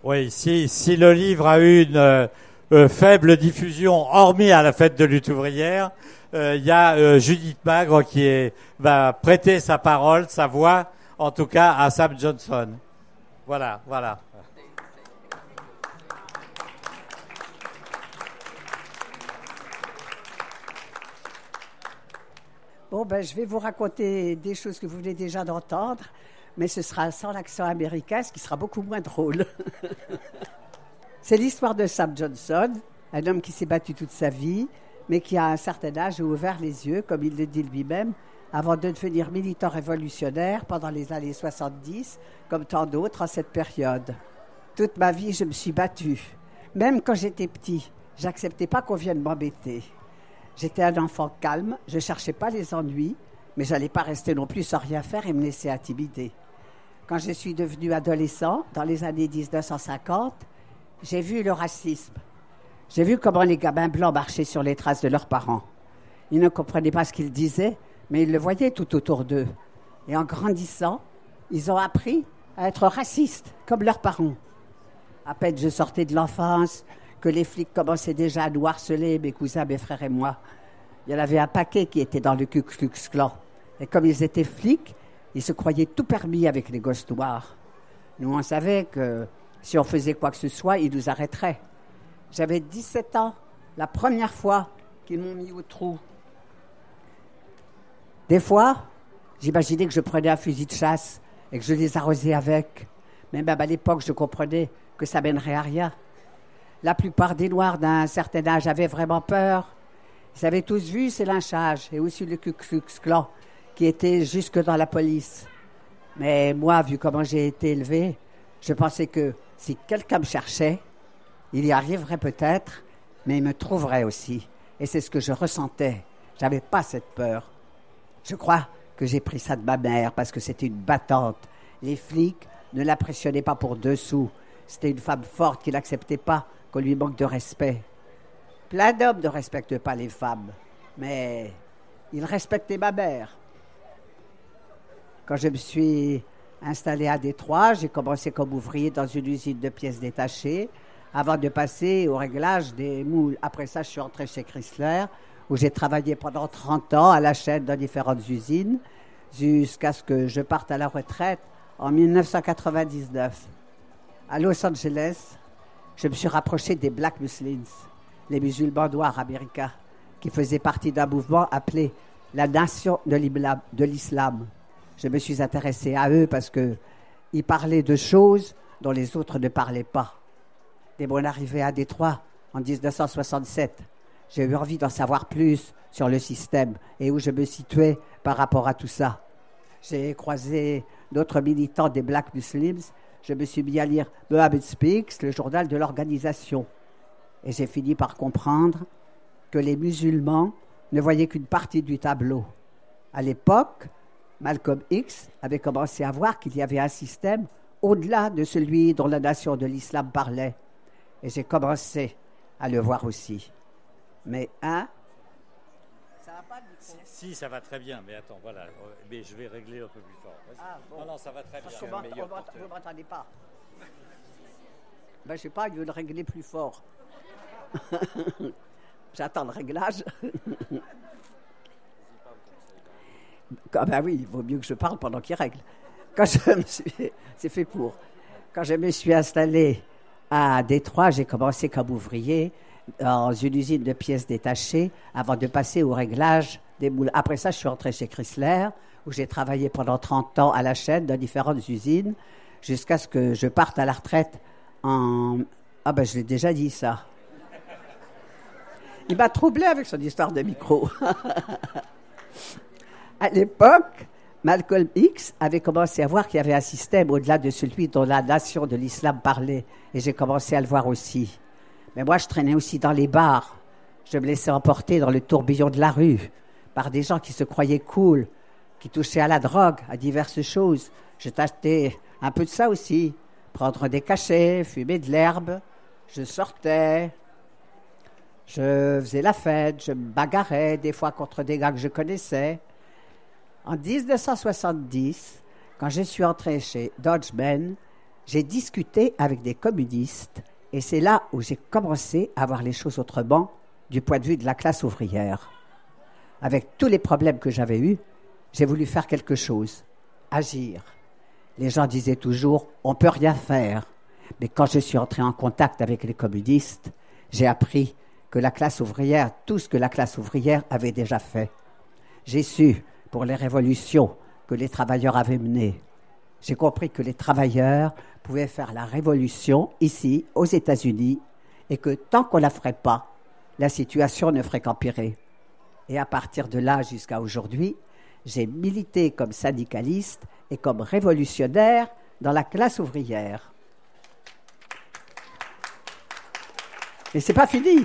Oui, si le livre a eu une faible diffusion, hormis à la fête de lutte ouvrière, il y a Judith Magre va prêter sa parole, sa voix, en tout cas, à Sam Johnson. Voilà. Bon, je vais vous raconter des choses que vous venez déjà d'entendre, mais ce sera sans l'accent américain, ce qui sera beaucoup moins drôle. C'est l'histoire de Sam Johnson, un homme qui s'est battu toute sa vie, mais qui, à un certain âge, a ouvert les yeux, comme il le dit lui-même, avant de devenir militant révolutionnaire pendant les années 70, comme tant d'autres en cette période. Toute ma vie, je me suis battu. Même quand j'étais petit, j'acceptais pas qu'on vienne m'embêter. J'étais un enfant calme, je ne cherchais pas les ennuis, mais je n'allais pas rester non plus sans rien faire et me laisser intimider. Quand je suis devenu adolescent, dans les années 1950, j'ai vu le racisme. J'ai vu comment les gamins blancs marchaient sur les traces de leurs parents. Ils ne comprenaient pas ce qu'ils disaient, mais ils le voyaient tout autour d'eux. Et en grandissant, ils ont appris à être racistes, comme leurs parents. À peine je sortais de l'enfance, que les flics commençaient déjà à nous harceler, mes cousins, mes frères et moi. Il y en avait un paquet qui était dans le Ku Klux Klan. Et comme ils étaient flics, ils se croyaient tout permis avec les gosses noirs. Nous, on savait que si on faisait quoi que ce soit, ils nous arrêteraient. J'avais 17 ans, la première fois qu'ils m'ont mis au trou. Des fois, j'imaginais que je prenais un fusil de chasse et que je les arrosais avec. Mais même à l'époque, je comprenais que ça mènerait à rien. La plupart des Noirs d'un certain âge avaient vraiment peur. Ils avaient tous vu ces lynchages et aussi le Ku Klux Klan qui était jusque dans la police. Mais moi, vu comment j'ai été élevé, je pensais que si quelqu'un me cherchait, il y arriverait peut-être, mais il me trouverait aussi. Et c'est ce que je ressentais. Je n'avais pas cette peur. Je crois que j'ai pris ça de ma mère parce que c'était une battante. Les flics ne l'impressionnaient pas pour 2 sous. C'était une femme forte qui n'acceptait pas qu'on lui manque de respect. Plein d'hommes ne respectent pas les femmes, mais ils respectaient ma mère. Quand je me suis installé à Détroit, j'ai commencé comme ouvrier dans une usine de pièces détachées avant de passer au réglage des moules. Après ça, je suis entré chez Chrysler, où j'ai travaillé pendant 30 ans à la chaîne dans différentes usines, jusqu'à ce que je parte à la retraite en 1999. À Los Angeles, je me suis rapproché des Black Muslims, les musulmans noirs américains, qui faisaient partie d'un mouvement appelé la Nation de l'Islam. Je me suis intéressé à eux parce qu'ils parlaient de choses dont les autres ne parlaient pas. Dès mon arrivée à Détroit en 1967, j'ai eu envie d'en savoir plus sur le système et où je me situais par rapport à tout ça. J'ai croisé d'autres militants des Black Muslims. Je me suis mis à lire Mohammed Speaks, le journal de l'organisation. Et j'ai fini par comprendre que les musulmans ne voyaient qu'une partie du tableau. À l'époque, Malcolm X avait commencé à voir qu'il y avait un système au-delà de celui dont la nation de l'islam parlait. Et j'ai commencé à le voir aussi. Mais ça va pas du tout. Si, ça va très bien, mais attends, voilà. Mais je vais régler un peu plus fort. Bon. Non, ça va très Parce bien. que vous ne m'entendez pas. Je ne sais pas, il veut le régler plus fort. J'attends le réglage. Oui, il vaut mieux que je parle pendant qu'il règle. C'est fait pour. Quand je me suis installé à Détroit, j'ai commencé comme ouvrier dans une usine de pièces détachées avant de passer au réglage des moules. Après ça, je suis rentré chez Chrysler, où j'ai travaillé pendant 30 ans à la chaîne dans différentes usines, jusqu'à ce que je parte à la retraite je l'ai déjà dit, ça. Il m'a troublé avec son histoire de micro. À l'époque, Malcolm X avait commencé à voir qu'il y avait un système au-delà de celui dont la nation de l'islam parlait. Et j'ai commencé à le voir aussi. Mais moi, je traînais aussi dans les bars. Je me laissais emporter dans le tourbillon de la rue par des gens qui se croyaient cool, qui touchaient à la drogue, à diverses choses. Je tâchais un peu de ça aussi. Prendre des cachets, fumer de l'herbe. Je sortais. Je faisais la fête. Je me bagarrais des fois contre des gars que je connaissais. En 1970, quand je suis entré chez Dodge Ben, j'ai discuté avec des communistes et c'est là où j'ai commencé à voir les choses autrement du point de vue de la classe ouvrière. Avec tous les problèmes que j'avais eus, j'ai voulu faire quelque chose, agir. Les gens disaient toujours « on ne peut rien faire ». Mais quand je suis entré en contact avec les communistes, j'ai appris que la classe ouvrière, tout ce que la classe ouvrière avait déjà fait. J'ai su, pour les révolutions que les travailleurs avaient menées, j'ai compris que les travailleurs pouvaient faire la révolution ici, aux États-Unis, et que tant qu'on ne la ferait pas, la situation ne ferait qu'empirer. Et à partir de là jusqu'à aujourd'hui, j'ai milité comme syndicaliste et comme révolutionnaire dans la classe ouvrière. Mais c'est pas fini.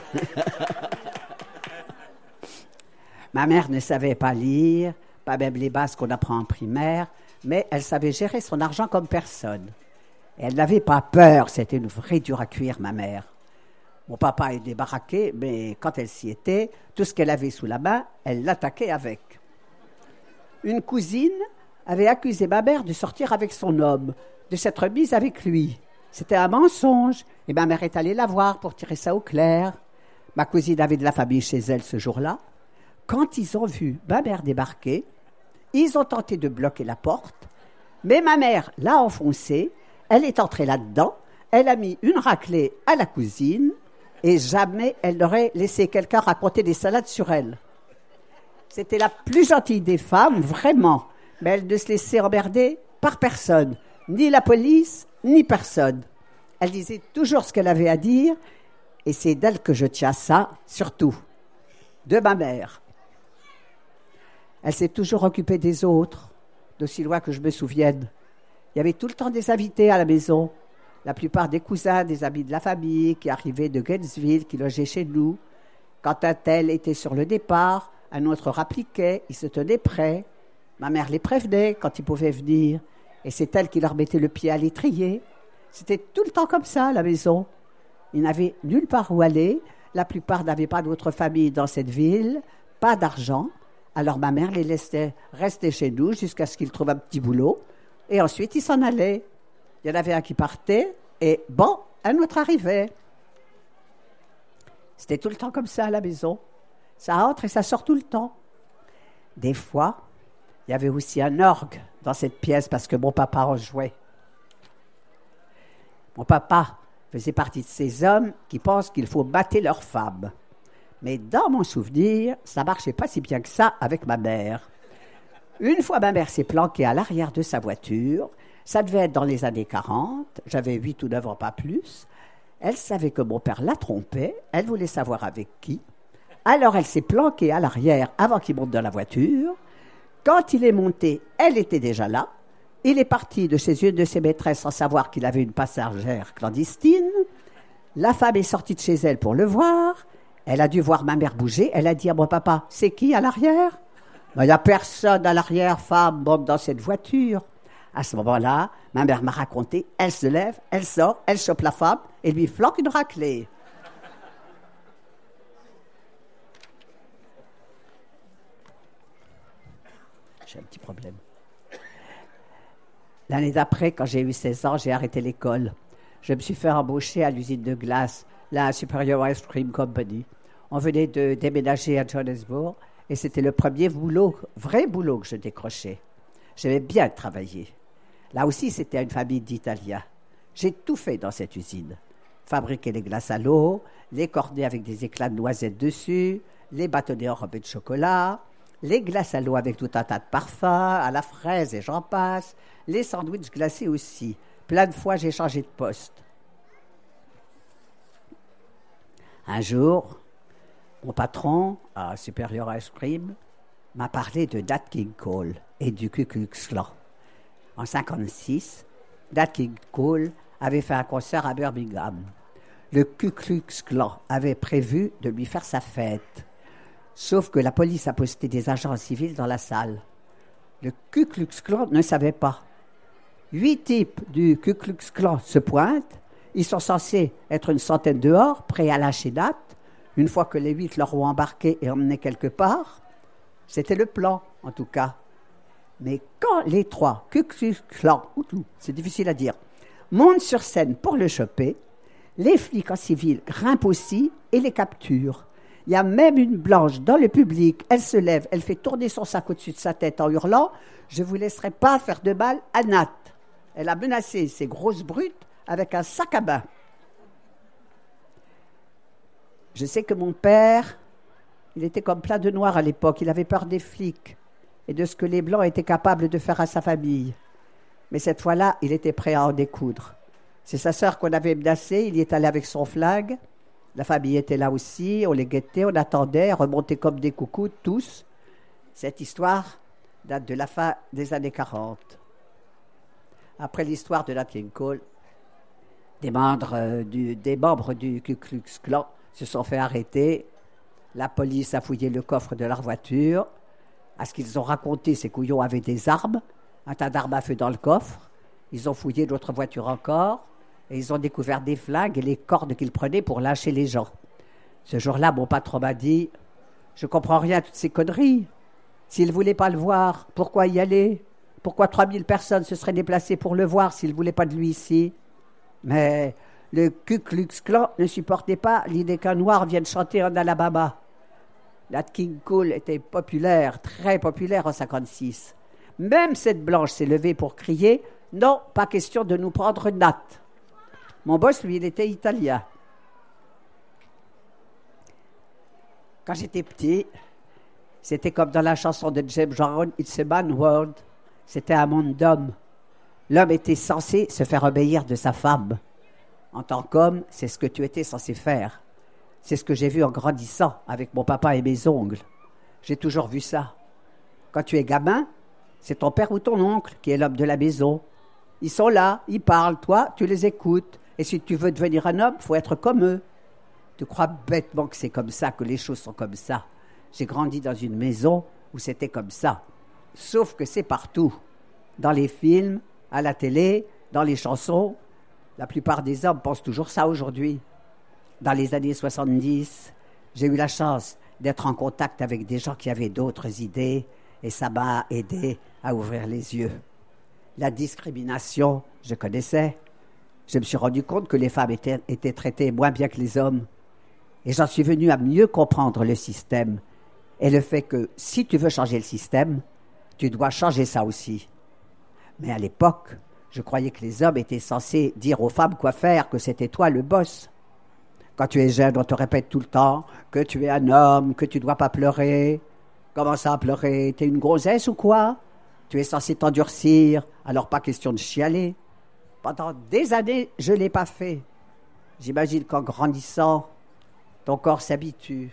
Ma mère ne savait pas lire, pas même les bases qu'on apprend en primaire, mais elle savait gérer son argent comme personne. Et elle n'avait pas peur, c'était une vraie dure à cuire, ma mère. Mon papa est débarraqué, mais quand elle s'y était, tout ce qu'elle avait sous la main, elle l'attaquait avec. Une cousine avait accusé ma mère de sortir avec son homme, de s'être mise avec lui. C'était un mensonge, et ma mère est allée la voir pour tirer ça au clair. Ma cousine avait de la famille chez elle ce jour-là. Quand ils ont vu ma mère débarquer, ils ont tenté de bloquer la porte, mais ma mère l'a enfoncée, elle est entrée là-dedans, elle a mis une raclée à la cousine, et jamais elle n'aurait laissé quelqu'un raconter des salades sur elle. C'était la plus gentille des femmes, vraiment, mais elle ne se laissait emmerder par personne, ni la police, ni personne. Elle disait toujours ce qu'elle avait à dire, et c'est d'elle que je tiens ça, surtout, de ma mère. Elle s'est toujours occupée des autres, d'aussi loin que je me souvienne. Il y avait tout le temps des invités à la maison, la plupart des cousins, des amis de la famille qui arrivaient de Gainesville, qui logeaient chez nous. Quand un tel était sur le départ, un autre rappliquait, ils se tenaient prêts. Ma mère les prévenait quand ils pouvaient venir, et c'est elle qui leur mettait le pied à l'étrier. C'était tout le temps comme ça, à la maison. Ils n'avaient nulle part où aller, la plupart n'avaient pas d'autre famille dans cette ville, pas d'argent. Alors ma mère les laissait rester chez nous jusqu'à ce qu'ils trouvent un petit boulot, et ensuite ils s'en allaient. Il y en avait un qui partait, et bon, un autre arrivait. C'était tout le temps comme ça à la maison. Ça entre et ça sort tout le temps. Des fois, il y avait aussi un orgue dans cette pièce parce que mon papa en jouait. Mon papa faisait partie de ces hommes qui pensent qu'il faut battre leurs femmes. Mais dans mon souvenir, ça ne marchait pas si bien que ça avec ma mère. Une fois, ma mère s'est planquée à l'arrière de sa voiture. Ça devait être dans les années 40. J'avais 8 ou 9 ans, pas plus. Elle savait que mon père la trompait. Elle voulait savoir avec qui. Alors, elle s'est planquée à l'arrière avant qu'il monte dans la voiture. Quand il est monté, elle était déjà là. Il est parti de chez une de ses maîtresses sans savoir qu'il avait une passagère clandestine. La femme est sortie de chez elle pour le voir. Elle a dû voir ma mère bouger. Elle a dit à mon papa, « C'est qui à l'arrière ?»« Il n'y a personne à l'arrière, femme, monte dans cette voiture. » À ce moment-là, ma mère m'a raconté, elle se lève, elle sort, elle chope la femme et lui flanque une raclée. J'ai un petit problème. L'année d'après, quand j'ai eu 16 ans, j'ai arrêté l'école. Je me suis fait embaucher à l'usine de glace, la Superior Ice Cream Company. On venait de déménager à Johannesburg et c'était le premier boulot, vrai boulot que je décrochais. J'aimais bien travailler. Là aussi, c'était une famille d'Italiens. J'ai tout fait dans cette usine. Fabriquer les glaces à l'eau, les cornets avec des éclats de noisettes dessus, les bâtonnets enrobés de chocolat, les glaces à l'eau avec tout un tas de parfums, à la fraise et j'en passe, les sandwichs glacés aussi. Plein de fois, j'ai changé de poste. Un jour, mon patron, à Superior Ice Cream, m'a parlé de Nat King Cole et du Ku Klux Klan. En 1956, Nat King Cole avait fait un concert à Birmingham. Le Ku Klux Klan avait prévu de lui faire sa fête. Sauf que la police a posté des agents civils dans la salle. Le Ku Klux Klan ne savait pas. 8 types du Ku Klux Klan se pointent. Ils sont censés être une centaine dehors, prêts à lâcher Nat. Une fois que les 8 leur ont embarqué et emmené quelque part, c'était le plan, en tout cas. Mais quand les 3 Ku Klux Klan, c'est difficile à dire, montent sur scène pour le choper. Les flics en civil grimpent aussi et les capturent. Il y a même une blanche dans le public. Elle se lève, elle fait tourner son sac au-dessus de sa tête en hurlant « Je ne vous laisserai pas faire de mal à Nat ». Elle a menacé ces grosses brutes avec un sac à bain. Je sais que mon père, il était comme plein de noirs à l'époque. Il avait peur des flics et de ce que les Blancs étaient capables de faire à sa famille. Mais cette fois-là, il était prêt à en découdre. C'est sa sœur qu'on avait menacée. Il y est allé avec son flingue. La famille était là aussi. On les guettait, on attendait, remontait comme des coucous, tous. Cette histoire date de la fin des années 40. Après l'histoire de Nat King Cole, des membres du Ku Klux Klan se sont fait arrêter. La police a fouillé le coffre de leur voiture. À ce qu'ils ont raconté, ces couillons avaient des armes, un tas d'armes à feu dans le coffre. Ils ont fouillé d'autres voitures encore et ils ont découvert des flingues et les cordes qu'ils prenaient pour lâcher les gens. Ce jour-là, mon patron m'a dit « Je comprends rien à toutes ces conneries. S'ils ne voulaient pas le voir, pourquoi y aller? Pourquoi 3000 personnes se seraient déplacées pour le voir s'ils ne voulaient pas de lui ici? Mais le Ku Klux Klan ne supportait pas l'idée qu'un noir vienne chanter en Alabama. Nat King Cole était populaire, très populaire en 1956. Même cette blanche s'est levée pour crier « Non, pas question de nous prendre Nat ». Mon boss, lui, il était italien. Quand j'étais petit, c'était comme dans la chanson de James Brown, « It's a man world ». C'était un monde d'hommes. L'homme était censé se faire obéir de sa femme. En tant qu'homme, c'est ce que tu étais censé faire. C'est ce que j'ai vu en grandissant avec mon papa et mes oncles. J'ai toujours vu ça. Quand tu es gamin, c'est ton père ou ton oncle qui est l'homme de la maison. Ils sont là, ils parlent, toi, tu les écoutes. Et si tu veux devenir un homme, il faut être comme eux. Tu crois bêtement que c'est comme ça, que les choses sont comme ça. J'ai grandi dans une maison où c'était comme ça. Sauf que c'est partout. Dans les films, à la télé, dans les chansons. La plupart des hommes pensent toujours ça aujourd'hui. Dans les années 70, j'ai eu la chance d'être en contact avec des gens qui avaient d'autres idées et ça m'a aidé à ouvrir les yeux. La discrimination, je connaissais. Je me suis rendu compte que les femmes étaient traitées moins bien que les hommes. Et j'en suis venu à mieux comprendre le système et le fait que si tu veux changer le système, tu dois changer ça aussi. Mais à l'époque, je croyais que les hommes étaient censés dire aux femmes quoi faire, que c'était toi le boss. Quand tu es jeune, on te répète tout le temps que tu es un homme, que tu ne dois pas pleurer. Comment ça, pleurer? T'es une grossesse ou quoi? Tu es censé t'endurcir, alors pas question de chialer. Pendant des années, je ne l'ai pas fait. J'imagine qu'en grandissant, ton corps s'habitue.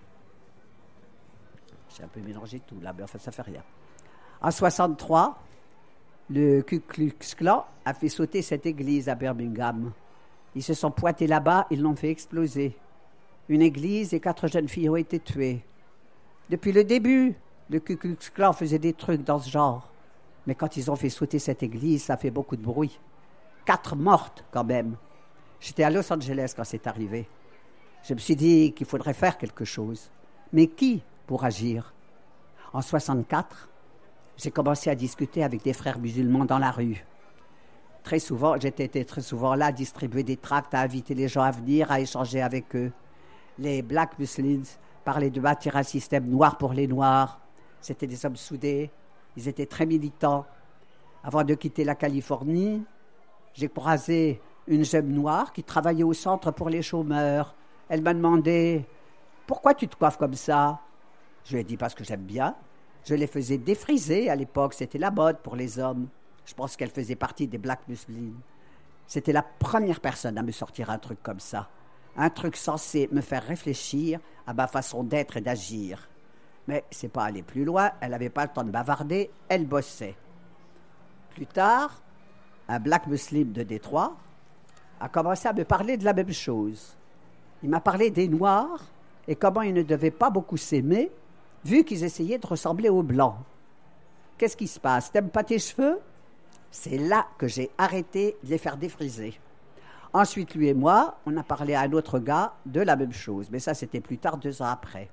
J'ai un peu mélangé tout là, mais enfin, ça fait rien. En 1963, le Ku Klux Klan a fait sauter cette église à Birmingham. Ils se sont pointés là-bas, ils l'ont fait exploser. Une église et 4 jeunes filles ont été tuées. Depuis le début, le Ku Klux Klan faisait des trucs dans ce genre. Mais quand ils ont fait sauter cette église, ça fait beaucoup de bruit. 4 mortes quand même. J'étais à Los Angeles quand c'est arrivé. Je me suis dit qu'il faudrait faire quelque chose. Mais qui pour agir? En 1964, j'ai commencé à discuter avec des frères musulmans dans la rue. Très souvent, j'étais très souvent là à distribuer des tracts, à inviter les gens à venir, à échanger avec eux. Les Black Muslims parlaient de bâtir un système noir pour les Noirs. C'étaient des hommes soudés, ils étaient très militants. Avant de quitter la Californie, j'ai croisé une jeune noire qui travaillait au centre pour les chômeurs. Elle m'a demandé « Pourquoi tu te coiffes comme ça ?» Je lui ai dit « Parce que j'aime bien. » Je les faisais défriser à l'époque, c'était la mode pour les hommes. Je pense qu'elle faisait partie des Black Muslims. C'était la première personne à me sortir un truc comme ça. Un truc censé me faire réfléchir à ma façon d'être et d'agir. Mais c'est pas aller plus loin, elle n'avait pas le temps de bavarder, elle bossait. Plus tard, un Black Muslim de Détroit a commencé à me parler de la même chose. Il m'a parlé des Noirs et comment ils ne devaient pas beaucoup s'aimer vu qu'ils essayaient de ressembler aux Blancs. Qu'est-ce qui se passe? T'aimes pas tes cheveux? C'est là que j'ai arrêté de les faire défriser. Ensuite, lui et moi, on a parlé à un autre gars de la même chose. Mais ça, c'était plus tard, 2 ans après.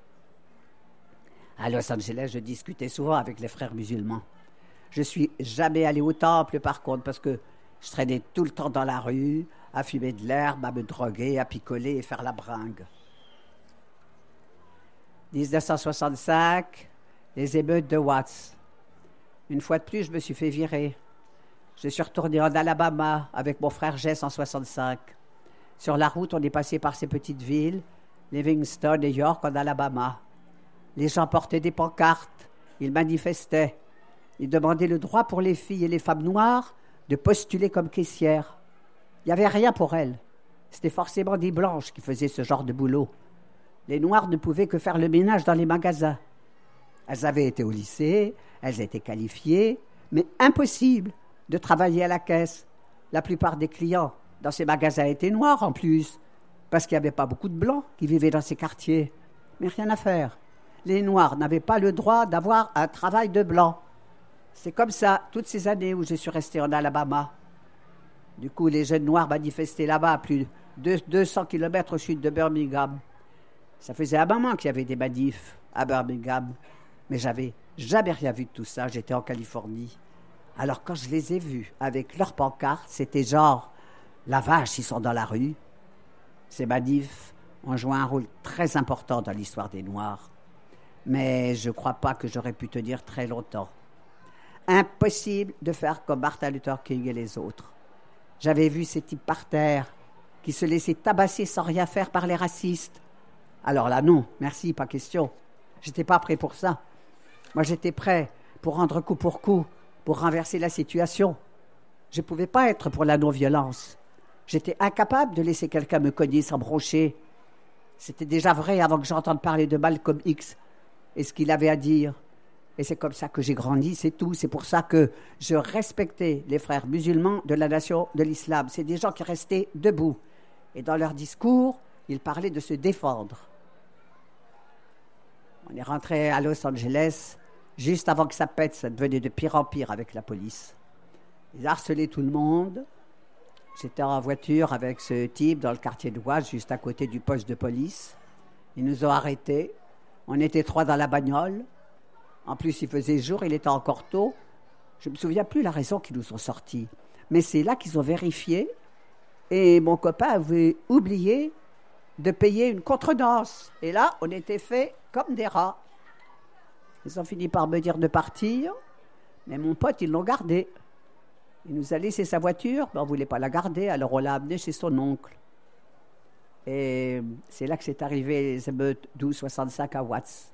À Los Angeles, je discutais souvent avec les frères musulmans. Je suis jamais allé au temple, par contre, parce que Je traînais tout le temps dans la rue, à fumer de l'herbe, à me droguer, à picoler et faire la bringue. 1965, les émeutes de Watts. Une fois de plus, je me suis fait virer. Je suis retourné en Alabama avec mon frère Jess en 65. Sur la route, on est passé par ces petites villes, Livingston et York en Alabama. Les gens portaient des pancartes, ils manifestaient. Ils demandaient le droit pour les filles et les femmes noires de postuler comme caissières. Il n'y avait rien pour elles. C'était forcément des blanches qui faisaient ce genre de boulot. Les noirs ne pouvaient que faire le ménage dans les magasins. Elles avaient été au lycée, elles étaient qualifiées, mais impossible de travailler à la caisse. La plupart des clients dans ces magasins étaient noirs en plus, parce qu'il n'y avait pas beaucoup de blancs qui vivaient dans ces quartiers. Mais rien à faire. Les noirs n'avaient pas le droit d'avoir un travail de blanc. C'est comme ça, toutes ces années où je suis resté en Alabama. Du coup, les jeunes noirs manifestaient là-bas, à plus de 200 km au sud de Birmingham. Ça faisait un moment qu'il y avait des manifs à Birmingham, mais j'avais jamais rien vu de tout ça, j'étais en Californie. Alors quand je les ai vus avec leurs pancartes, c'était genre, la vache, ils sont dans la rue. Ces manifs ont joué un rôle très important dans l'histoire des Noirs. Mais je ne crois pas que j'aurais pu tenir très longtemps. Impossible de faire comme Martin Luther King et les autres. J'avais vu ces types par terre qui se laissaient tabasser sans rien faire par les racistes. Alors là, non, merci, pas question. J'étais pas prêt pour ça. Moi, j'étais prêt pour rendre coup pour coup, pour renverser la situation. Je ne pouvais pas être pour la non-violence. J'étais incapable de laisser quelqu'un me cogner sans broncher. C'était déjà vrai avant que j'entende parler de Malcolm X et ce qu'il avait à dire. Et c'est comme ça que j'ai grandi, c'est tout. C'est pour ça que je respectais les frères musulmans de la nation de l'islam. C'est des gens qui restaient debout. Et dans leur discours, ils parlaient de se défendre. On est rentré à Los Angeles juste avant que ça pète. Ça devenait de pire en pire avec la police. Ils harcelaient tout le monde. J'étais en voiture avec ce type dans le quartier de Watts, juste à côté du poste de police. Ils nous ont arrêtés. On était 3 dans la bagnole. En plus, il faisait jour, il était encore tôt. Je ne me souviens plus la raison qu'ils nous ont sortis. Mais c'est là qu'ils ont vérifié. Et mon copain avait oublié de payer une contredanse. Et là, on était fait comme des rats. Ils ont fini par me dire de partir. Mais mon pote, ils l'ont gardé. Il nous a laissé sa voiture, mais on ne voulait pas la garder, alors on l'a amenée chez son oncle. Et c'est là que c'est arrivé les émeutes d'12-65 à Watts.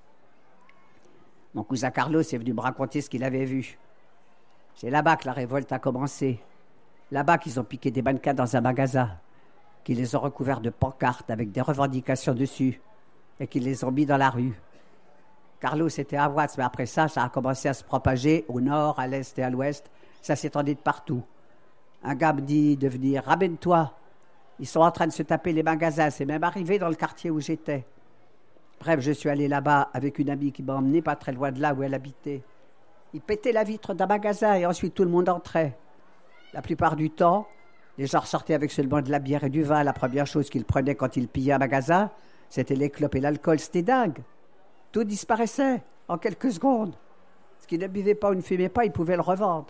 Mon cousin Carlos est venu me raconter ce qu'il avait vu. C'est là-bas que la révolte a commencé. Là-bas qu'ils ont piqué des mannequins dans un magasin, qu'ils les ont recouverts de pancartes avec des revendications dessus et qu'ils les ont mis dans la rue. Carlos était à Watts, mais après ça, ça a commencé à se propager au nord, à l'est et à l'ouest. Ça s'étendait de partout. Un gars me dit de venir, ramène-toi. Ils sont en train de se taper les magasins. C'est même arrivé dans le quartier où j'étais. Bref, je suis allé là-bas avec une amie qui m'a emmené pas très loin de là où elle habitait. Ils pétaient la vitre d'un magasin et ensuite tout le monde entrait. La plupart du temps, les gens ressortaient avec seulement de la bière et du vin. La première chose qu'ils prenaient quand ils pillaient un magasin, c'était les clopes et l'alcool. C'était dingue. Tout disparaissait en quelques secondes. Ce qui ne buvait pas ou ne fumait pas, ils pouvaient le revendre.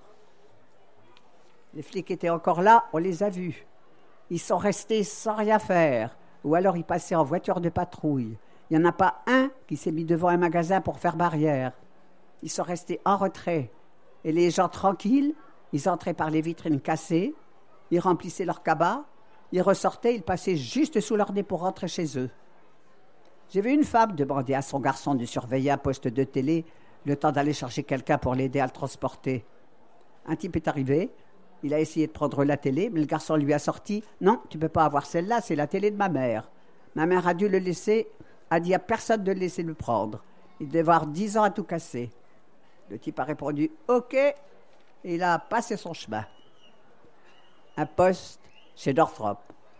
Les flics étaient encore là, on les a vus. Ils sont restés sans rien faire. Ou alors ils passaient en voiture de patrouille. Il n'y en a pas un qui s'est mis devant un magasin pour faire barrière. Ils sont restés en retrait. Et les gens tranquilles, ils entraient par les vitrines cassées, ils remplissaient leur cabas, ils ressortaient, ils passaient juste sous leur nez pour rentrer chez eux. J'ai vu une femme demander à son garçon de surveiller un poste de télé le temps d'aller chercher quelqu'un pour l'aider à le transporter. Un type est arrivé. Il a essayé de prendre la télé, mais le garçon lui a sorti « Non, tu ne peux pas avoir celle-là, c'est la télé de ma mère. » Ma mère a dû le laisser, a dit à personne de le laisser le prendre. Il devait avoir 10 ans à tout casser. Le type a répondu « OK » et il a passé son chemin. Un poste chez Northrop.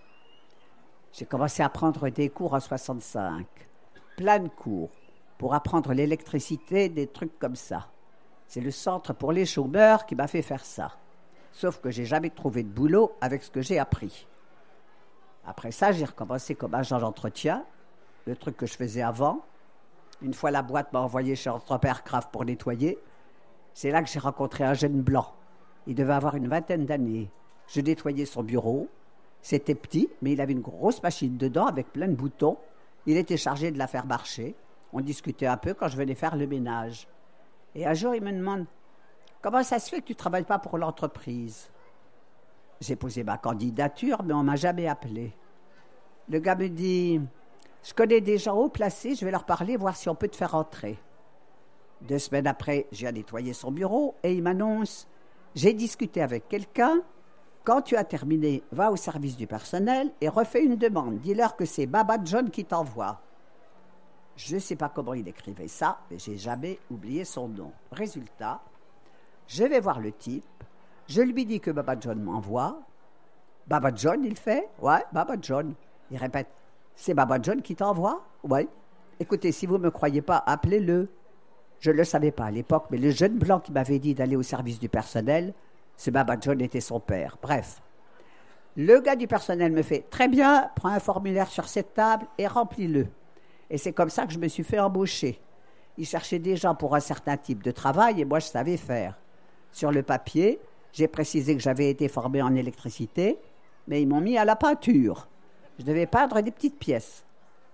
J'ai commencé à prendre des cours en 65. Plein de cours pour apprendre l'électricité, des trucs comme ça. C'est le centre pour les chômeurs qui m'a fait faire ça. Sauf que j'ai jamais trouvé de boulot avec ce que j'ai appris. Après ça, j'ai recommencé comme agent d'entretien, le truc que je faisais avant. Une fois, la boîte m'a envoyé chez Northrop Aircraft pour nettoyer. C'est là que j'ai rencontré un jeune blanc. Il devait avoir une vingtaine d'années. Je nettoyais son bureau. C'était petit, mais il avait une grosse machine dedans avec plein de boutons. Il était chargé de la faire marcher. On discutait un peu quand je venais faire le ménage. Et un jour, il me demande « Comment ça se fait que tu ne travailles pas pour l'entreprise ?» J'ai posé ma candidature, mais on ne m'a jamais appelé. Le gars me dit « Je connais des gens haut placés, je vais leur parler, voir si on peut te faire entrer. » 2 semaines après, j'ai nettoyé son bureau et il m'annonce « J'ai discuté avec quelqu'un. Quand tu as terminé, va au service du personnel et refais une demande. Dis-leur que c'est Baba John qui t'envoie. » Je ne sais pas comment il écrivait ça, mais je n'ai jamais oublié son nom. Résultat, je vais voir le type. Je lui dis que Baba John m'envoie. Baba John, il fait « Ouais, Baba John. » Il répète « C'est Baba John qui t'envoie ?»« Ouais. Écoutez, si vous ne me croyez pas, appelez-le. » Je ne le savais pas à l'époque, mais le jeune blanc qui m'avait dit d'aller au service du personnel, ce Baba John était son père. Bref, le gars du personnel me fait « Très bien, prends un formulaire sur cette table et remplis-le. » Et c'est comme ça que je me suis fait embaucher. Ils cherchaient des gens pour un certain type de travail et moi, je savais faire. Sur le papier, j'ai précisé que j'avais été formé en électricité, mais ils m'ont mis à la peinture. Je devais peindre des petites pièces.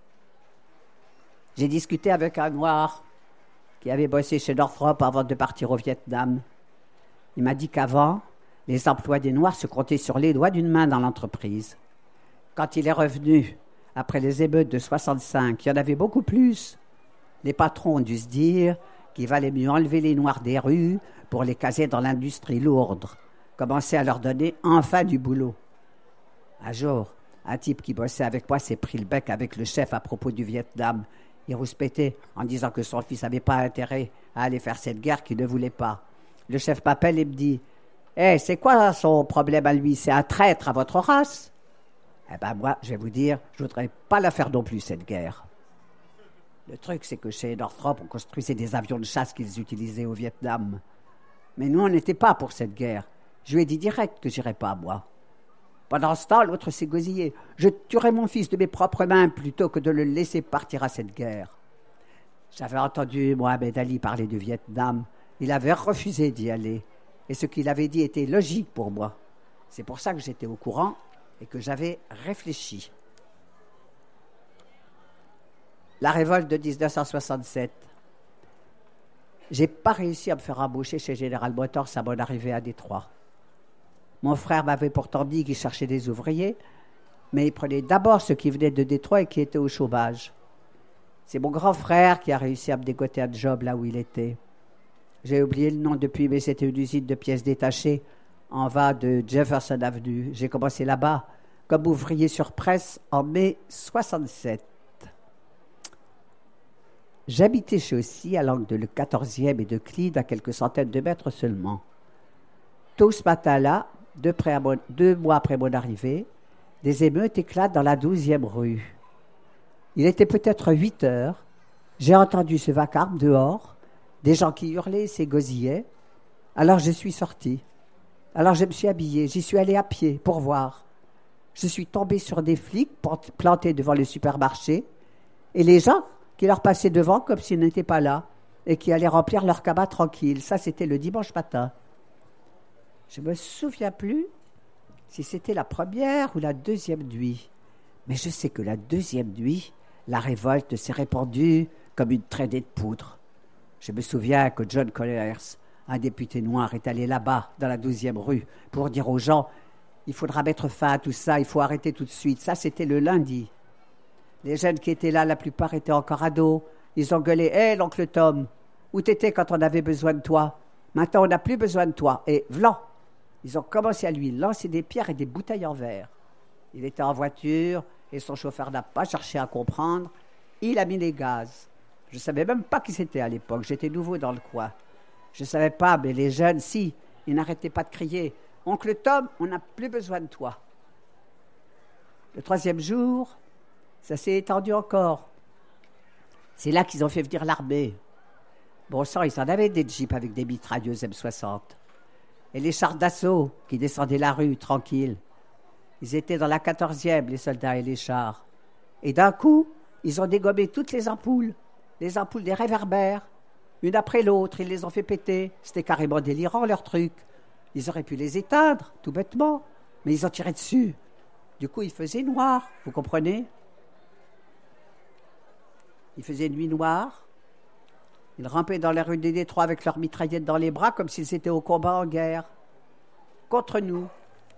J'ai discuté avec un noir qui avait bossé chez Northrop avant de partir au Vietnam. Il m'a dit qu'avant, les emplois des Noirs se comptaient sur les doigts d'une main dans l'entreprise. Quand il est revenu, après les émeutes de 65, il y en avait beaucoup plus. Les patrons ont dû se dire qu'il valait mieux enlever les Noirs des rues pour les caser dans l'industrie lourde, commencer à leur donner enfin du boulot. Un jour, un type qui bossait avec moi s'est pris le bec avec le chef à propos du Vietnam. Il rouspétait en disant que son fils n'avait pas intérêt à aller faire cette guerre qu'il ne voulait pas. Le chef m'appelle et me dit « Hey, c'est quoi son problème à lui? C'est un traître à votre race ?» Eh ben moi, je vais vous dire, je ne voudrais pas la faire non plus, cette guerre. Le truc, c'est que chez Northrop, on construisait des avions de chasse qu'ils utilisaient au Vietnam. Mais nous, on n'était pas pour cette guerre. Je lui ai dit direct que j'irais pas, moi. Pendant ce temps, l'autre s'est gosillé. Je tuerais mon fils de mes propres mains plutôt que de le laisser partir à cette guerre. J'avais entendu Mohamed Ali parler du Vietnam. Il avait refusé d'y aller. Et ce qu'il avait dit était logique pour moi. C'est pour ça que j'étais au courant et que j'avais réfléchi. La révolte de 1967. J'ai pas réussi à me faire embaucher chez General Motors à mon arrivée à Détroit. Mon frère m'avait pourtant dit qu'il cherchait des ouvriers, mais il prenait d'abord ceux qui venaient de Détroit et qui étaient au chômage. C'est mon grand frère qui a réussi à me dégoter un job là où il était. J'ai oublié le nom depuis, mais c'était une usine de pièces détachées en bas de Jefferson Avenue. J'ai commencé là-bas comme ouvrier sur presse en mai 67. J'habitais chez aussi à l'angle de le 14e et de Clyde, à quelques centaines de mètres seulement. Tôt ce matin-là, 2 mois après mon arrivée, des émeutes éclatent dans la 12e rue. Il était peut-être 8 heures. J'ai entendu ce vacarme dehors, des gens qui hurlaient et s'égosillaient. Alors je suis sortie. Alors je me suis habillée. J'y suis allée à pied pour voir. Je suis tombée sur des flics plantés devant le supermarché et les gens qui leur passaient devant comme s'ils n'étaient pas là et qui allaient remplir leur cabas tranquille. Ça, c'était le dimanche matin. Je ne me souviens plus si c'était la première ou la deuxième nuit. Mais je sais que la deuxième nuit, la révolte s'est répandue comme une traînée de poudre. Je me souviens que John Connors, un député noir, est allé là-bas, dans la 12e rue, pour dire aux gens « Il faudra mettre fin à tout ça, il faut arrêter tout de suite. » Ça, c'était le lundi. Les jeunes qui étaient là, la plupart étaient encore ados. Ils ont gueulé « Hé, l'oncle Tom, où t'étais quand on avait besoin de toi? Maintenant, on n'a plus besoin de toi. » Et v'lan! Ils ont commencé à lui lancer des pierres et des bouteilles en verre. Il était en voiture et son chauffeur n'a pas cherché à comprendre. Il a mis les gaz. Je ne savais même pas qui c'était à l'époque. J'étais nouveau dans le coin. Je ne savais pas, mais les jeunes, si, ils n'arrêtaient pas de crier « Oncle Tom, on n'a plus besoin de toi. » Le 3e jour, ça s'est étendu encore. C'est là qu'ils ont fait venir l'armée. Bon sang, ils en avaient des jeeps avec des mitrailleuses M60. Et les chars d'assaut qui descendaient la rue, tranquilles. Ils étaient dans la 14e, les soldats et les chars. Et d'un coup, ils ont dégommé toutes les ampoules des réverbères. Une après l'autre, ils les ont fait péter. C'était carrément délirant, leur truc. Ils auraient pu les éteindre, tout bêtement, mais ils ont tiré dessus. Du coup, il faisait noir, vous comprenez? Il faisait nuit noire. Ils rampaient dans les rues de Détroit avec leurs mitraillettes dans les bras comme s'ils étaient au combat en guerre. Contre nous.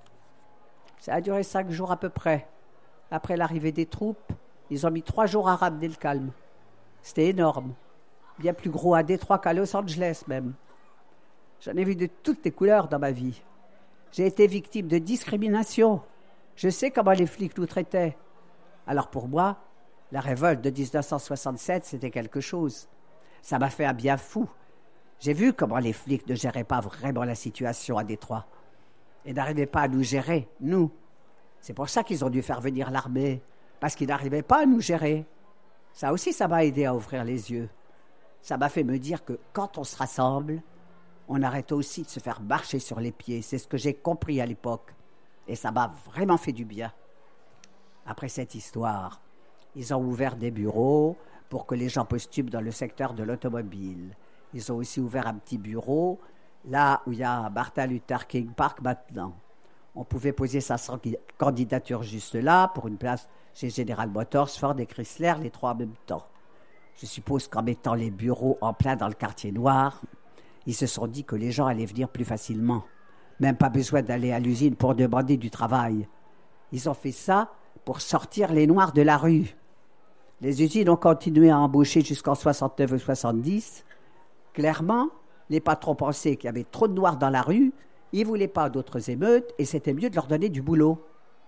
Ça a duré 5 jours à peu près. Après l'arrivée des troupes, ils ont mis 3 jours à ramener le calme. C'était énorme. Bien plus gros à Détroit qu'à Los Angeles même. J'en ai vu de toutes les couleurs dans ma vie. J'ai été victime de discrimination. Je sais comment les flics nous traitaient. Alors pour moi, la révolte de 1967, c'était quelque chose. Ça m'a fait un bien fou. J'ai vu comment les flics ne géraient pas vraiment la situation à Détroit. Et n'arrivaient pas à nous gérer, nous. C'est pour ça qu'ils ont dû faire venir l'armée. Parce qu'ils n'arrivaient pas à nous gérer. Ça aussi, ça m'a aidé à ouvrir les yeux. Ça m'a fait me dire que quand on se rassemble, on arrête aussi de se faire marcher sur les pieds. C'est ce que j'ai compris à l'époque. Et ça m'a vraiment fait du bien. Après cette histoire, ils ont ouvert des bureaux pour que les gens postulent dans le secteur de l'automobile. Ils ont aussi ouvert un petit bureau là où il y a Martin Luther King Park maintenant. On pouvait poser sa candidature juste là pour une place chez General Motors, Ford et Chrysler, les 3 en même temps. Je suppose qu'en mettant les bureaux en plein dans le quartier noir, ils se sont dit que les gens allaient venir plus facilement. Même pas besoin d'aller à l'usine pour demander du travail. Ils ont fait ça pour sortir les Noirs de la rue. Les usines ont continué à embaucher jusqu'en 69 ou 70. Clairement, les patrons pensaient qu'il y avait trop de Noirs dans la rue, ils ne voulaient pas d'autres émeutes et c'était mieux de leur donner du boulot.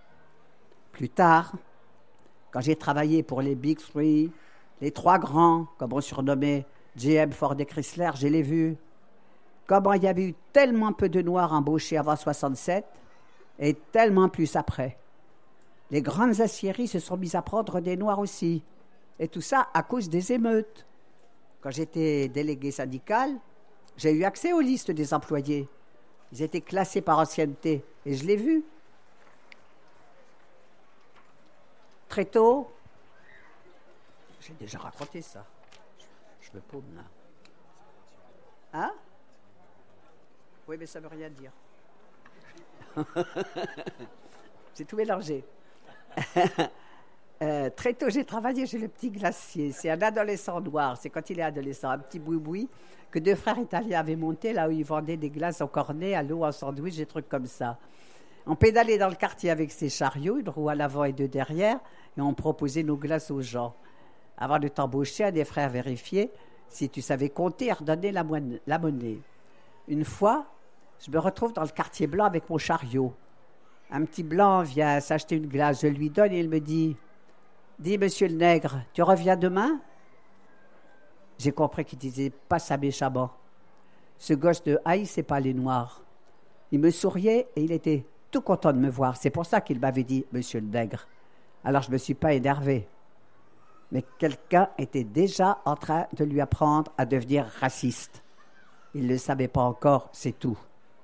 Plus tard, quand j'ai travaillé pour les Big Three, les 3 grands, comme on surnommait GM, Ford et Chrysler, je l'ai vu. Comment il y avait eu tellement peu de Noirs embauchés avant 67 et tellement plus après. Les grandes aciéries se sont mises à prendre des Noirs aussi. Et tout ça à cause des émeutes. Quand j'étais délégué syndical, j'ai eu accès aux listes des employés. Ils étaient classés par ancienneté et je l'ai vu. Très tôt, j'ai déjà raconté ça. Je me paume là. Hein? Oui, mais ça ne veut rien dire. J'ai tout mélangé. Très tôt, j'ai travaillé chez le Petit Glacier. C'est un adolescent noir. C'est quand il est adolescent, un petit boui-boui que 2 frères italiens avaient monté là où ils vendaient des glaces au cornet, à l'eau, en sandwich, des trucs comme ça. On pédalait dans le quartier avec ses chariots, une roue à l'avant et 2 derrière, et on proposait nos glaces aux gens. Avant de t'embaucher, un des frères vérifiait si tu savais compter et redonner la monnaie. Une fois, je me retrouve dans le quartier blanc avec mon chariot. Un petit blanc vient s'acheter une glace, je lui donne et il me dit « Dis, monsieur le nègre, tu reviens demain ?» J'ai compris qu'il disait pas ça méchamment. Ce gosse ne haïssait pas les Noirs. Il me souriait et il était tout content de me voir. C'est pour ça qu'il m'avait dit « Monsieur le nègre ». Alors je ne me suis pas énervé. Mais quelqu'un était déjà en train de lui apprendre à devenir raciste. Il ne le savait pas encore, c'est tout.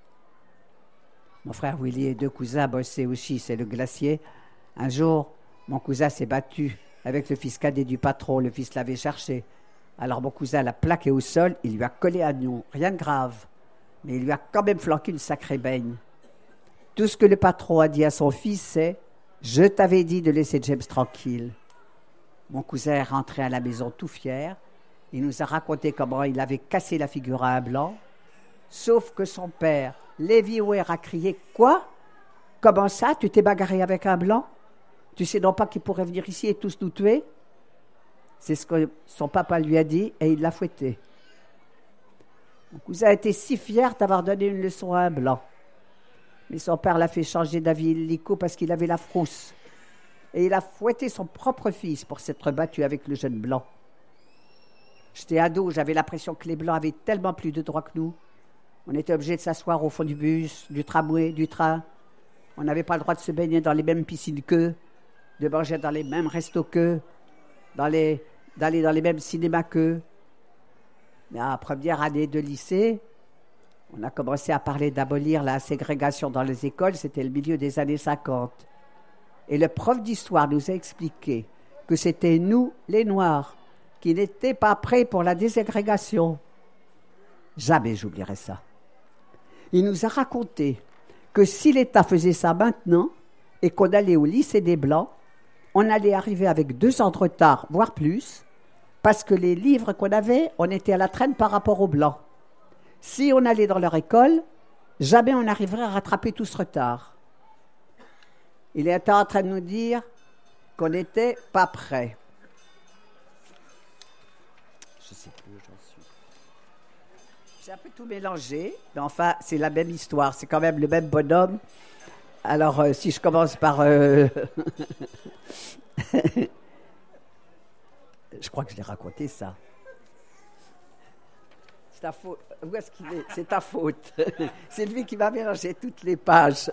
Mon frère Willy et 2 cousins bossaient aussi, c'est le glacier. Un jour, mon cousin s'est battu avec le fils cadet du patron. Le fils l'avait cherché. Alors mon cousin l'a plaqué au sol, il lui a collé un nion. Rien de grave. Mais il lui a quand même flanqué une sacrée baigne. Tout ce que le patron a dit à son fils, c'est « Je t'avais dit de laisser James tranquille ». Mon cousin est rentré à la maison tout fier. Il nous a raconté comment il avait cassé la figure à un blanc. Sauf que son père, Lévi Ware, a crié « Quoi? Comment ça, tu t'es bagarré avec un blanc? Tu sais non pas qu'il pourrait venir ici et tous nous tuer ?» C'est ce que son papa lui a dit et il l'a fouetté. Mon cousin a été si fier d'avoir donné une leçon à un blanc. Mais son père l'a fait changer d'avis illico parce qu'il avait la frousse. Et il a fouetté son propre fils pour s'être battu avec le jeune blanc. J'étais ado, j'avais l'impression que les blancs avaient tellement plus de droits que nous. On était obligé de s'asseoir au fond du bus, du tramway, du train. On n'avait pas le droit de se baigner dans les mêmes piscines qu'eux, de manger dans les mêmes restos qu'eux, d'aller dans les mêmes cinémas qu'eux. Mais en première année de lycée, on a commencé à parler d'abolir la ségrégation dans les écoles. C'était le milieu des années 50. Et le prof d'histoire nous a expliqué que c'était nous, les Noirs, qui n'étaient pas prêts pour la déségrégation. Jamais j'oublierai ça. Il nous a raconté que si l'État faisait ça maintenant et qu'on allait au lycée des Blancs, on allait arriver avec 2 ans de retard, voire plus, parce que les livres qu'on avait, on était à la traîne par rapport aux Blancs. Si on allait dans leur école, jamais on arriverait à rattraper tout ce retard. Il était en train de nous dire qu'on n'était pas prêts. Je ne sais plus où j'en suis. J'ai un peu tout mélangé, mais enfin, c'est la même histoire. C'est quand même le même bonhomme. Alors, si je commence par... Je crois que je l'ai raconté, ça. C'est ta faute. Où est-ce qu'il est? C'est ta faute. C'est lui qui m'a mélangé toutes les pages.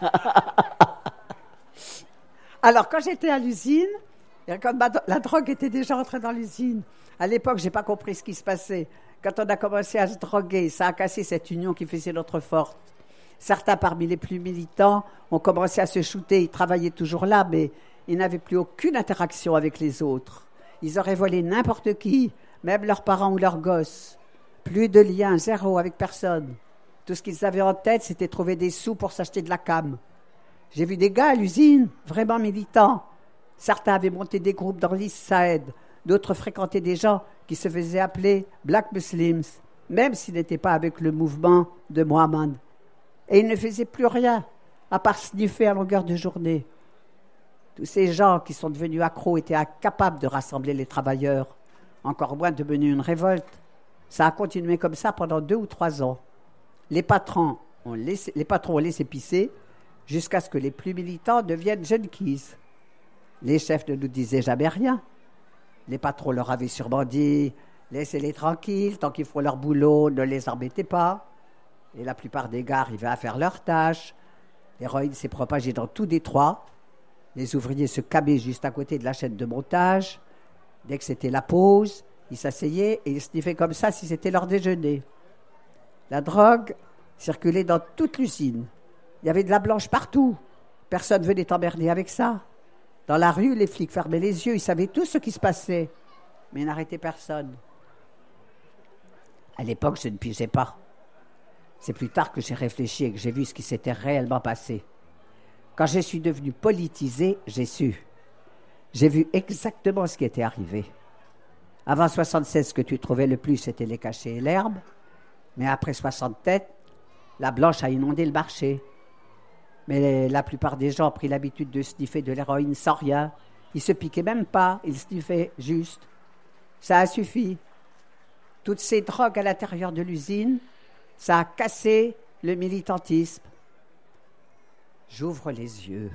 Alors, quand j'étais à l'usine, quand la drogue était déjà entrée dans l'usine, à l'époque, je n'ai pas compris ce qui se passait. Quand on a commencé à se droguer, ça a cassé cette union qui faisait notre force. Certains parmi les plus militants ont commencé à se shooter. Ils travaillaient toujours là, mais ils n'avaient plus aucune interaction avec les autres. Ils auraient volé n'importe qui, même leurs parents ou leurs gosses. Plus de lien, zéro avec personne. Tout ce qu'ils avaient en tête, c'était trouver des sous pour s'acheter de la cam. J'ai vu des gars à l'usine, vraiment militants. Certains avaient monté des groupes dans l'East Side. D'autres fréquentaient des gens qui se faisaient appeler Black Muslims, même s'ils n'étaient pas avec le mouvement de Mohammed. Et ils ne faisaient plus rien, à part sniffer à longueur de journée. Tous ces gens qui sont devenus accros étaient incapables de rassembler les travailleurs, encore moins de mener une révolte. Ça a continué comme ça pendant 2 ou 3 ans. Les patrons ont laissé pisser jusqu'à ce que les plus militants deviennent junkies. Les chefs ne nous disaient jamais rien. Les patrons leur avaient sûrement dit « Laissez-les tranquilles, tant qu'ils font leur boulot, ne les embêtez pas ». Et la plupart des gars arrivaient à faire leurs tâches. L'héroïne s'est propagée dans tout Détroit. Les ouvriers se cabaient juste à côté de la chaîne de montage. Dès que c'était la pause, ils s'asseyaient et ils sniffaient comme ça si c'était leur déjeuner. La drogue circulait dans toute l'usine. Il y avait de la blanche partout. Personne ne venait t'emmerder avec ça. Dans la rue, les flics fermaient les yeux. Ils savaient tout ce qui se passait. Mais ils n'arrêtaient personne. À l'époque, je ne pigeais pas. C'est plus tard que j'ai réfléchi et que j'ai vu ce qui s'était réellement passé. Quand je suis devenu politisé, j'ai su. J'ai vu exactement ce qui était arrivé. Avant 76, ce que tu trouvais le plus, c'était les cachets et l'herbe. Mais après 67, la blanche a inondé le marché. Mais la plupart des gens ont pris l'habitude de sniffer de l'héroïne sans rien. Ils se piquaient même pas, ils sniffaient juste. Ça a suffi. Toutes ces drogues à l'intérieur de l'usine, ça a cassé le militantisme. J'ouvre les yeux.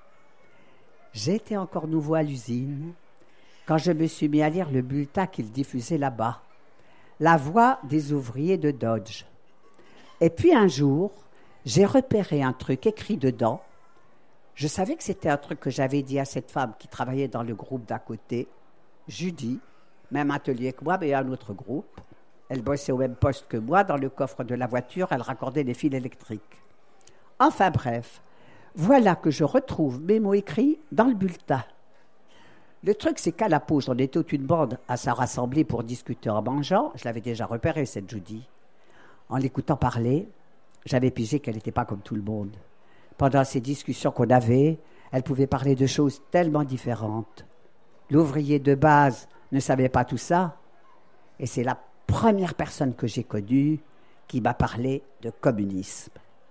J'étais encore nouveau à l'usine quand je me suis mis à lire le bulletin qu'ils diffusaient là-bas. La voix des ouvriers de Dodge. Et puis un jour, j'ai repéré un truc écrit dedans. Je savais que c'était un truc que j'avais dit à cette femme qui travaillait dans le groupe d'à côté, Judy, même atelier que moi, mais un autre groupe. Elle bossait au même poste que moi. Dans le coffre de la voiture, elle raccordait des fils électriques. Enfin bref, voilà que je retrouve mes mots écrits dans le bulletin. Le truc, c'est qu'à la pause, on était toute une bande à se rassembler pour discuter en mangeant. Je l'avais déjà repéré, cette Judy. En l'écoutant parler, j'avais pigé qu'elle n'était pas comme tout le monde. Pendant ces discussions qu'on avait, elle pouvait parler de choses tellement différentes. L'ouvrier de base ne savait pas tout ça. Et c'est la première personne que j'ai connue qui m'a parlé de communisme.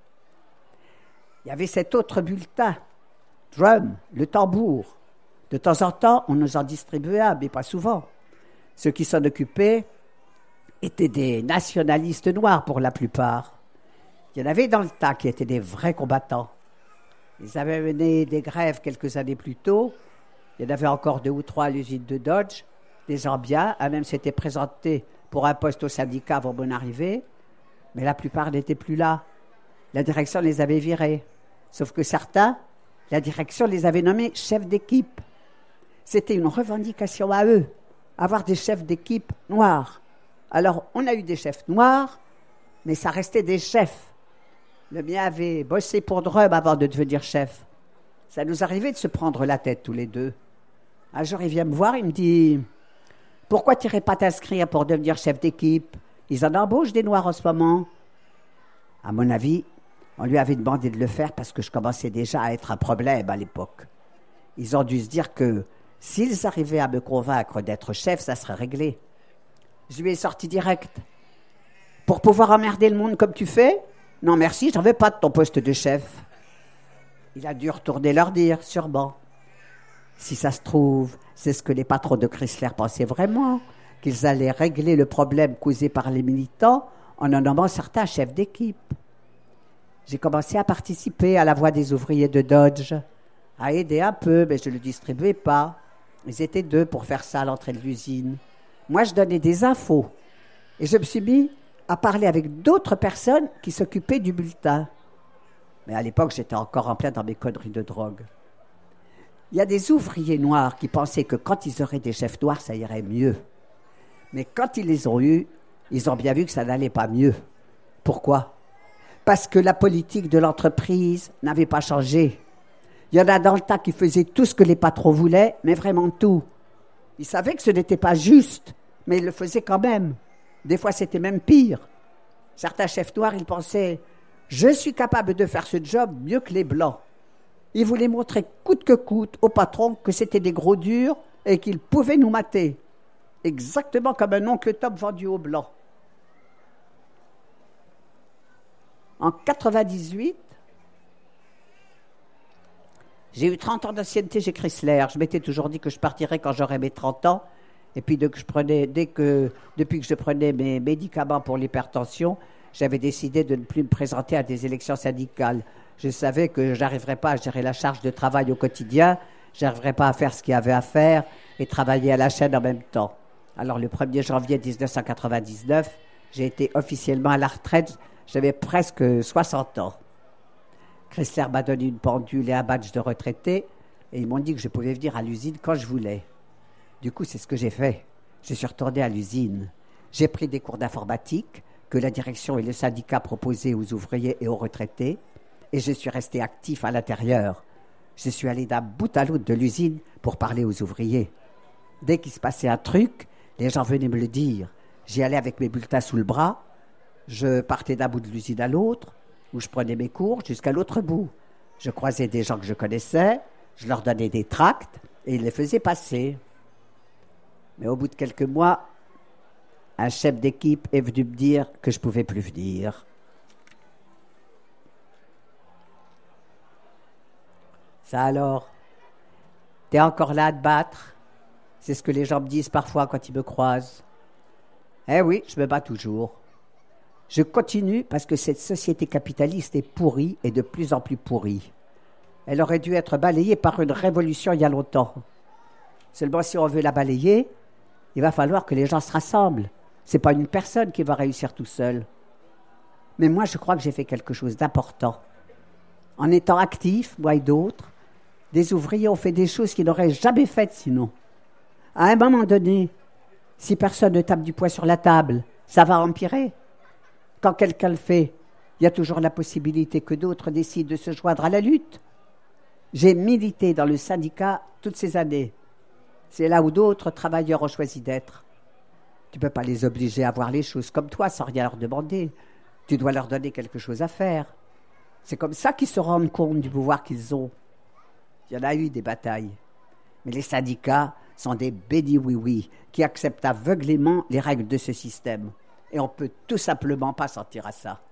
Il y avait cet autre bulletin, drum, le tambour. De temps en temps, on nous en distribuait un, mais pas souvent. Ceux qui s'en occupaient étaient des nationalistes noirs pour la plupart. Il y en avait dans le tas qui étaient des vrais combattants. Ils avaient mené des grèves quelques années plus tôt. Il y en avait encore 2 ou 3 à l'usine de Dodge. Des gens bien, un même s'était présenté pour un poste au syndicat avant mon arrivée. Mais la plupart n'étaient plus là. La direction les avait virés. Sauf que certains, la direction les avait nommés chefs d'équipe. C'était une revendication à eux, avoir des chefs d'équipe noirs. Alors, on a eu des chefs noirs, mais ça restait des chefs. Le mien avait bossé pour Drum avant de devenir chef. Ça nous arrivait de se prendre la tête tous les deux. Un jour, il vient me voir, il me dit « Pourquoi tu n'irais pas t'inscrire pour devenir chef d'équipe? Ils en embauchent des noirs en ce moment. » À mon avis, on lui avait demandé de le faire parce que je commençais déjà à être un problème à l'époque. Ils ont dû se dire que s'ils arrivaient à me convaincre d'être chef, ça serait réglé. Je lui ai sorti direct. Pour pouvoir emmerder le monde comme tu fais? Non merci, j'en veux pas de ton poste de chef. Il a dû retourner leur dire, sûrement. Si ça se trouve, c'est ce que les patrons de Chrysler pensaient vraiment, qu'ils allaient régler le problème causé par les militants en en nommant certains chefs d'équipe. J'ai commencé à participer à la voix des ouvriers de Dodge, à aider un peu, mais je ne le distribuais pas. Ils étaient 2 pour faire ça à l'entrée de l'usine. Moi, je donnais des infos. Et je me suis mis à parler avec d'autres personnes qui s'occupaient du bulletin. Mais à l'époque, j'étais encore en plein dans mes conneries de drogue. Il y a des ouvriers noirs qui pensaient que quand ils auraient des chefs noirs, ça irait mieux. Mais quand ils les ont eus, ils ont bien vu que ça n'allait pas mieux. Pourquoi? Parce que la politique de l'entreprise n'avait pas changé. Il y en a dans le tas qui faisaient tout ce que les patrons voulaient, mais vraiment tout. Ils savaient que ce n'était pas juste, mais ils le faisaient quand même. Des fois, c'était même pire. Certains chefs noirs, ils pensaient « Je suis capable de faire ce job mieux que les blancs ». Ils voulaient montrer coûte que coûte au patron que c'était des gros durs et qu'ils pouvaient nous mater. Exactement comme un oncle Tom vendu aux blancs. En 98, j'ai eu 30 ans d'ancienneté chez Chrysler. Je m'étais toujours dit que je partirais quand j'aurais mes 30 ans. Et puis depuis que je prenais mes médicaments pour l'hypertension, j'avais décidé de ne plus me présenter à des élections syndicales. Je savais que je n'arriverais pas à gérer la charge de travail au quotidien, je n'arriverais pas à faire ce qu'il y avait à faire et travailler à la chaîne en même temps. Alors le 1er janvier 1999, j'ai été officiellement à la retraite, j'avais presque 60 ans. Chrysler m'a donné une pendule et un badge de retraité et ils m'ont dit que je pouvais venir à l'usine quand je voulais. Du coup, c'est ce que j'ai fait. Je suis retourné à l'usine. J'ai pris des cours d'informatique que la direction et le syndicat proposaient aux ouvriers et aux retraités et je suis resté actif à l'intérieur. Je suis allé d'un bout à l'autre de l'usine pour parler aux ouvriers. Dès qu'il se passait un truc, les gens venaient me le dire. J'y allais avec mes bulletins sous le bras. Je partais d'un bout de l'usine à l'autre, où je prenais mes cours jusqu'à l'autre bout. Je croisais des gens que je connaissais, je leur donnais des tracts et ils les faisaient passer. Mais au bout de quelques mois, un chef d'équipe est venu me dire que je ne pouvais plus venir. Ça alors, t'es encore là à te battre? C'est ce que les gens me disent parfois quand ils me croisent. Eh oui, je me bats toujours. Je continue parce que cette société capitaliste est pourrie et de plus en plus pourrie. Elle aurait dû être balayée par une révolution il y a longtemps. Seulement si on veut la balayer, il va falloir que les gens se rassemblent. C'est pas une personne qui va réussir tout seul. Mais moi, je crois que j'ai fait quelque chose d'important. En étant actif, moi et d'autres, des ouvriers ont fait des choses qu'ils n'auraient jamais faites sinon. À un moment donné, si personne ne tape du poing sur la table, ça va empirer. Quand quelqu'un le fait, il y a toujours la possibilité que d'autres décident de se joindre à la lutte. J'ai milité dans le syndicat toutes ces années. C'est là où d'autres travailleurs ont choisi d'être. Tu ne peux pas les obliger à voir les choses comme toi sans rien leur demander. Tu dois leur donner quelque chose à faire. C'est comme ça qu'ils se rendent compte du pouvoir qu'ils ont. Il y en a eu des batailles. Mais les syndicats sont des bédi-oui-oui qui acceptent aveuglément les règles de ce système. Et on ne peut tout simplement pas sortir à ça.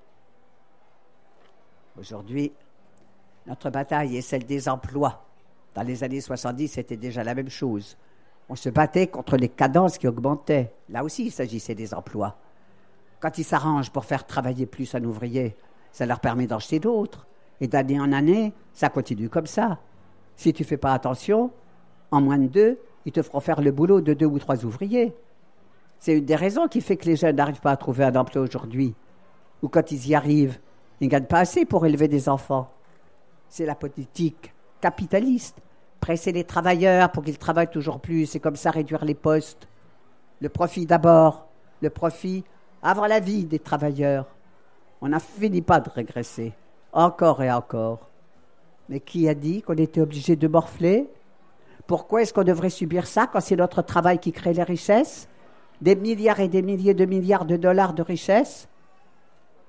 Aujourd'hui, notre bataille est celle des emplois. Dans les années 70, c'était déjà la même chose. On se battait contre les cadences qui augmentaient. Là aussi, il s'agissait des emplois. Quand ils s'arrangent pour faire travailler plus un ouvrier, ça leur permet d'en jeter d'autres. Et d'année en année, ça continue comme ça. Si tu ne fais pas attention, en moins de 2, ils te feront faire le boulot de 2 ou 3 ouvriers. C'est une des raisons qui fait que les jeunes n'arrivent pas à trouver un emploi aujourd'hui. Ou quand ils y arrivent, ils ne gagnent pas assez pour élever des enfants. C'est la politique capitaliste. Presser les travailleurs pour qu'ils travaillent toujours plus et comme ça réduire les postes. Le profit d'abord. Le profit avant la vie des travailleurs. On n'a fini pas de régresser. Encore et encore. Mais qui a dit qu'on était obligé de morfler? Pourquoi est-ce qu'on devrait subir ça quand c'est notre travail qui crée les richesses? Des milliards et des milliers de milliards de dollars de richesses?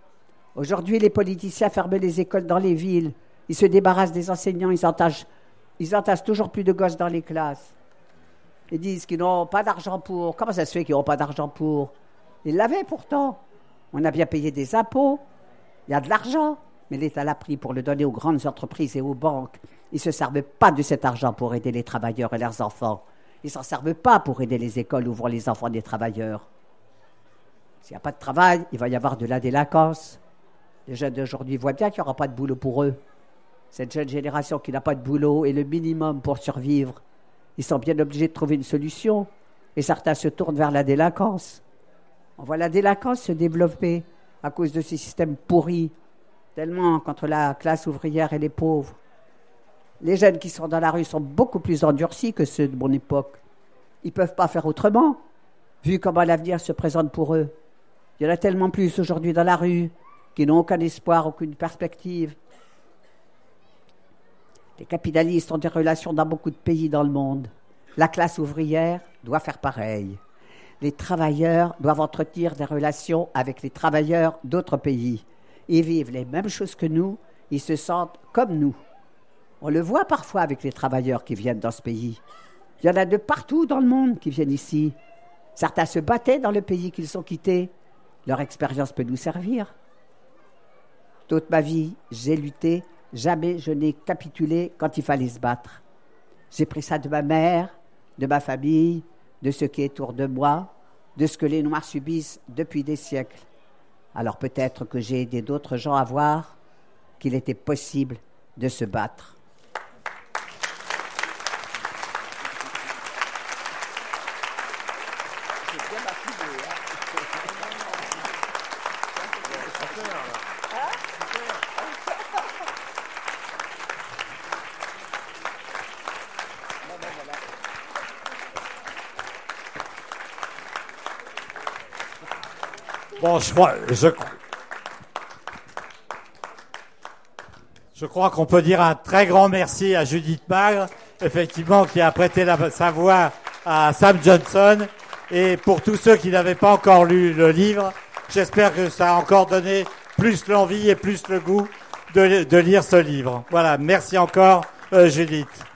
Aujourd'hui, les politiciens ferment les écoles dans les villes. Ils se débarrassent des enseignants, ils entassent toujours plus de gosses dans les classes. Ils disent qu'ils n'ont pas d'argent pour. Comment ça se fait qu'ils n'ont pas d'argent pour? Ils l'avaient pourtant. On a bien payé des impôts. Il y a de l'argent. Mais l'État l'a pris pour le donner aux grandes entreprises et aux banques. Ils ne se servent pas de cet argent pour aider les travailleurs et leurs enfants. Ils ne s'en servent pas pour aider les écoles où vont les enfants des travailleurs. S'il n'y a pas de travail, il va y avoir de la délinquance. Les jeunes d'aujourd'hui voient bien qu'il n'y aura pas de boulot pour eux. Cette jeune génération qui n'a pas de boulot est le minimum pour survivre. Ils sont bien obligés de trouver une solution. Et certains se tournent vers la délinquance. On voit la délinquance se développer à cause de ces systèmes pourris, tellement contre la classe ouvrière et les pauvres. Les jeunes qui sont dans la rue sont beaucoup plus endurcis que ceux de mon époque. Ils ne peuvent pas faire autrement, vu comment l'avenir se présente pour eux. Il y en a tellement plus aujourd'hui dans la rue qui n'ont aucun espoir, aucune perspective. Les capitalistes ont des relations dans beaucoup de pays dans le monde. La classe ouvrière doit faire pareil. Les travailleurs doivent entretenir des relations avec les travailleurs d'autres pays. Ils vivent les mêmes choses que nous, ils se sentent comme nous. On le voit parfois avec les travailleurs qui viennent dans ce pays. Il y en a de partout dans le monde qui viennent ici. Certains se battaient dans le pays qu'ils ont quitté. Leur expérience peut nous servir. Toute ma vie, j'ai lutté. Jamais je n'ai capitulé quand il fallait se battre. J'ai pris ça de ma mère, de ma famille, de ce qui est autour de moi, de ce que les Noirs subissent depuis des siècles. Alors peut-être que j'ai aidé d'autres gens à voir qu'il était possible de se battre. Bon, je crois qu'on peut dire un très grand merci à Judith Magre, effectivement, qui a prêté sa voix à Sam Johnson. Et pour tous ceux qui n'avaient pas encore lu le livre, j'espère que ça a encore donné plus l'envie et plus le goût de lire ce livre. Voilà, merci encore, Judith.